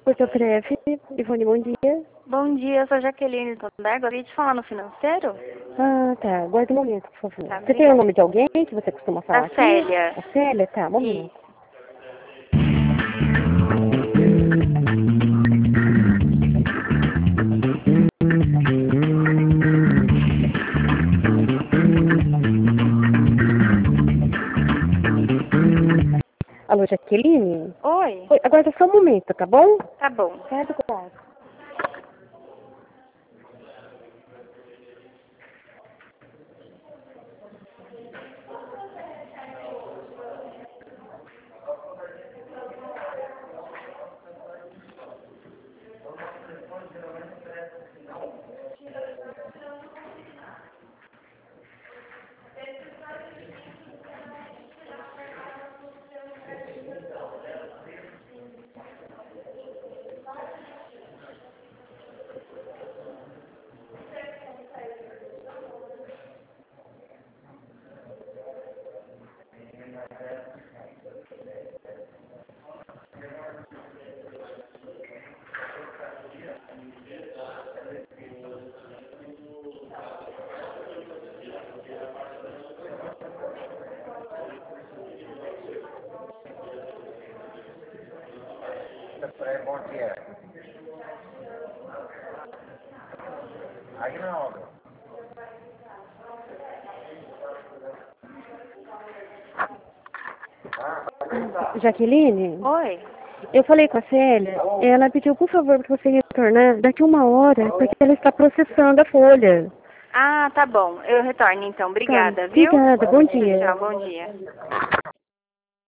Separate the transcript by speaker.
Speaker 1: Porto Pref, Ivone, bom dia.
Speaker 2: Bom dia, eu sou a Jaqueline Tondar. Gostaria de falar no financeiro?
Speaker 1: Ah, tá. Guarda um momento, por favor.
Speaker 2: Tá,
Speaker 1: Você tem o nome de alguém que você costuma falar
Speaker 2: A
Speaker 1: aqui?
Speaker 2: Célia.
Speaker 1: A Célia? Tá, um momento. Alô, Jaqueline?
Speaker 2: Oi.
Speaker 1: Oi, aguarda só um momento, tá bom?
Speaker 2: Tá bom.
Speaker 1: Certo, claro.
Speaker 3: Bom dia. Aguinaldo.
Speaker 1: Jaqueline?
Speaker 2: Oi.
Speaker 1: Eu falei com a Célia, ela pediu por favor para você retornar daqui 1 hora, porque ela está processando a folha.
Speaker 2: Ah, tá bom. Eu retorno então.
Speaker 1: Tá,
Speaker 2: Obrigada, viu?
Speaker 1: obrigada, bom dia.
Speaker 2: Tchau, bom dia.